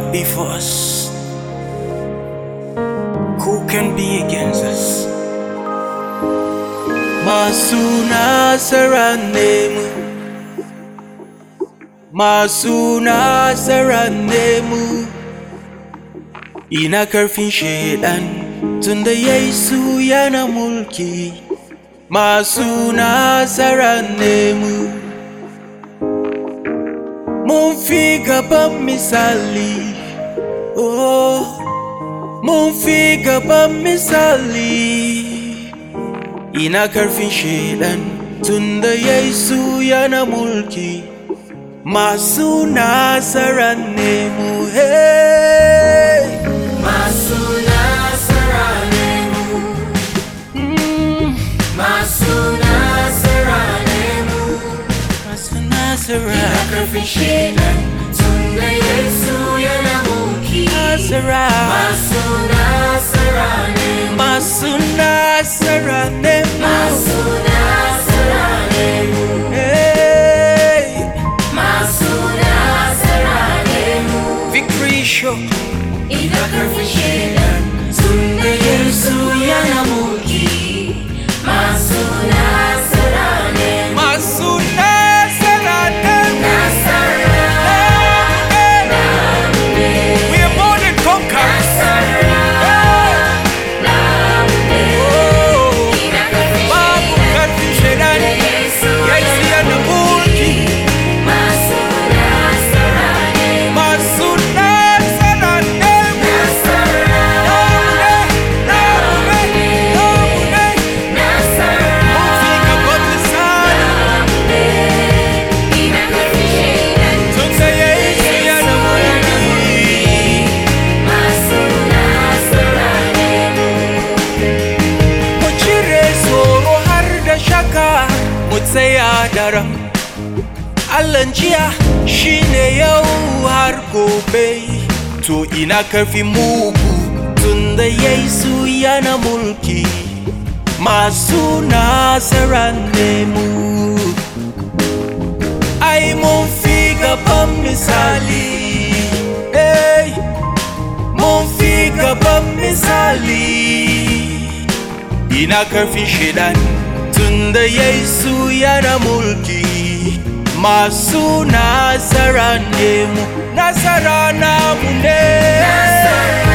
cannot be for us? Who can be against us? Masuna saranemu, masuna saranemu. Ina karfin shedan tunda Yesu yana mulki. Masuna saranemu. Mun fi gaban misali, oh, mun fi gaban misali. Ina karfin shedan tunda Yesu yana mulki. Masu nasara ne mu, hey. Masu nasara ne mu, masu nasara ne mu, Masu nasara. ina karfin shedan tunda Yesu yana mulki. Nasara. Masu nasara ne mu, Masu nasara ne mu, masu nasara ne mu, hey. masu nasara ne mu. Victory show. Ina karfin shedan tunda Yesu yana mulki. Masu nasara ne mu. Masu nasara ne mu. Nasara, namune. We are more than conquerors. Nasara, namune. Oh, Ina karfin babu shedan karfin shedan. tunda Yesu Yesu yana yana mulki. Masu nasara ne mu. Masu nasara ne mu. Nasara, Namune, namune, namune. nasara. Mun fi gaban misali tunda Yesu yana mulki. Mu cire tsoro har da shaka, mu tsaya daram. Allahn jiya shine yau har gobe. To ina karfi mugu tunda Yesu yana mulki. Masu nasara ne mu. Ai mun fi gaban misali, hey. Mun fi gaban misali. Ina karfin shedan tunda Yesu yana mulki. Masu nasara ne mu. Nasara namu ne.